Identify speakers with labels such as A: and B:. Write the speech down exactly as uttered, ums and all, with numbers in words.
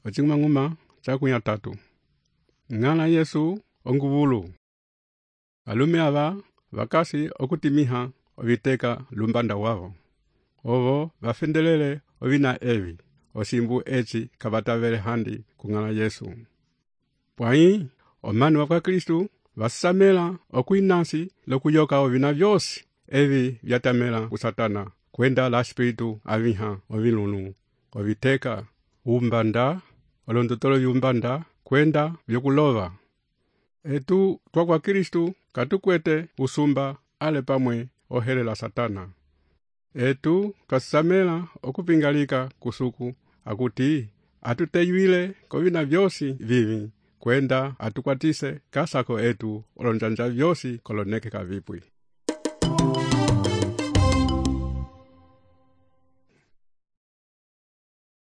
A: Ochingmanguma chakunya tatu. Ngana Yesu onguvulu. Alume aba vakasi okutimiha oviteka lumbanda wavo. Ovo vafendelele ovina evi. Osimbu echi kabatavele handi kungana Yesu. Pwai omani waka Kristu vasamela okuinasi lokuyoka ovina vyosi evi vyatamela kusatana kwenda la spiritu aviha ovilunu oviteka umbanda olondotolo yumbanda kwenda vyokulova. Etu twa kwa Kristu katukwete usumba ale pamwe ohelela satana. Etu twasamela okupingalika kusuku akuti atuteyuile kovina vyosi vivi kwenda atukwatise kasako etu olonjanja vyosi koloneke kavipwi.